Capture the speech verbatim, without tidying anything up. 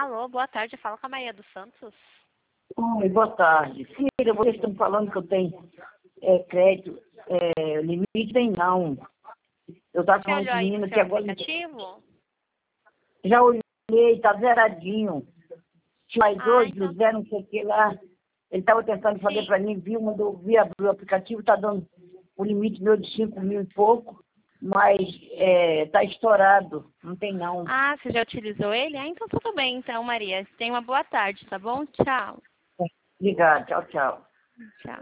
Alô, boa tarde. Fala com a Maria dos Santos. Oi, boa tarde. Filha, vocês estão falando que eu tenho é, crédito, é, limite tem não. Eu estava Você falando olhou com o aí menino no que seu agora aplicativo? já olhei, tá zeradinho. Tinha mais Ah, hoje, então o Zé não sei o que lá. Ele estava tentando fazer sim. para mim, viu, mandou vi abrir o aplicativo, está dando o limite meu de cinco mil e pouco, mas está estourado, não tem não. Ah, você já utilizou ele? Ah, então tudo bem, então, Maria. Tenha uma boa tarde, tá bom? Tchau. Obrigada, tchau, tchau. Tchau.